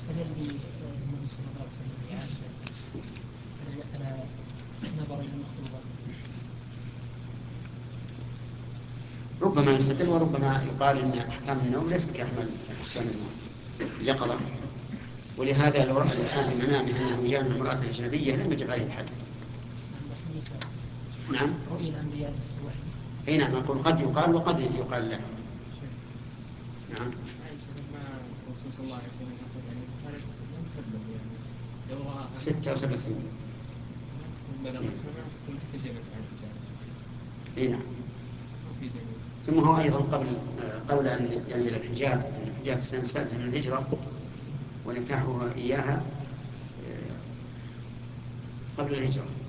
استدل بالنبي صلى الله عليه وسلم لعائشة ألا نظر إلى المخطوبة. ربما يستدل وربما يقال ان احكام النوم ليست كاحكام اليقظه، ولهذا لو راى الانسان في منامه انه جامع امراه اجنبيه لم يجب عليه الحد. نعم. رؤيا الانبياء ليست وحي. اي نعم، اقول قد يقال وقد يقال لا. نعم. عائشة لما الرسول صلى الله عليه وسلم أخذ يعني كانت لم تبلغ يعني لو رأى 6 أو 7 سنين. ما تكون بلغت فما تكون تحجبت عن الحجاب. اي نعم. ما في دليل. ثم هو ايضا قبل ان ينزل الحجاب، الحجاب في السنه السادسه من الهجره ونكاحها اياها قبل الهجره.